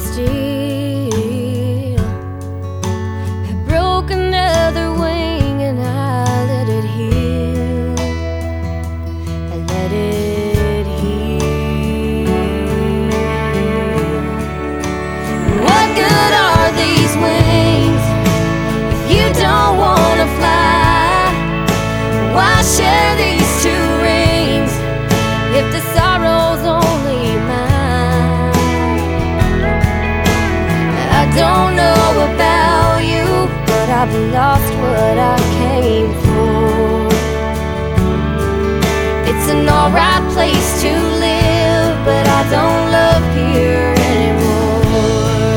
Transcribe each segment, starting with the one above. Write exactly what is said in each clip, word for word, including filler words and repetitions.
still. I broke another wing and I let it heal. I let it heal. What good are these wings if you don't wanna fly? Why share these two rings if the sorrow's only mine? I don't know about you, but I've lost what I came for. It's an alright place to live, but I don't love here anymore.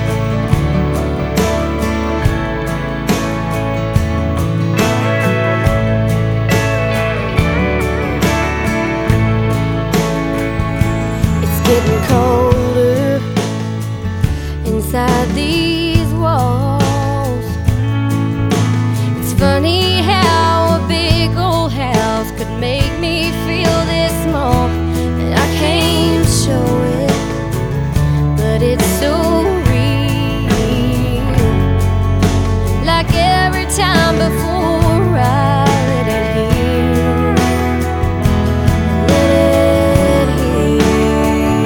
It's getting colder inside these walls. It's funny how a big old house could make me feel this small, and I can't show it, but it's so real. Like every time before, I let it heal. Let it heal.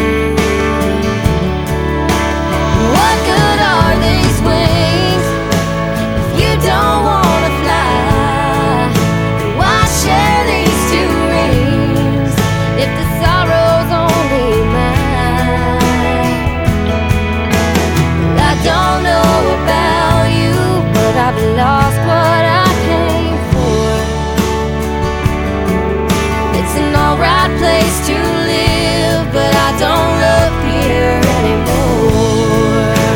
What good are these wings if you don't wanna fly? Why share these two rings if the sorrow's only mine? Well, I don't know about you, but I've lost what I came for. It's an alright place to live, but I don't love here anymore.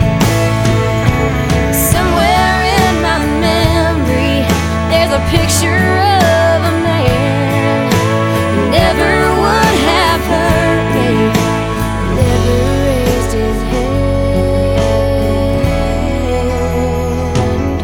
Somewhere in my memory, there's a picture of a man who never would have hurt me, never raised his hand.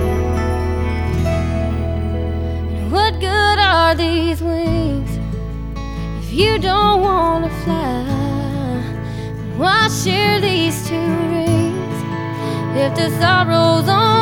And what good are these wings if you don't wanna fly? Why share these two rings if the sorrow's on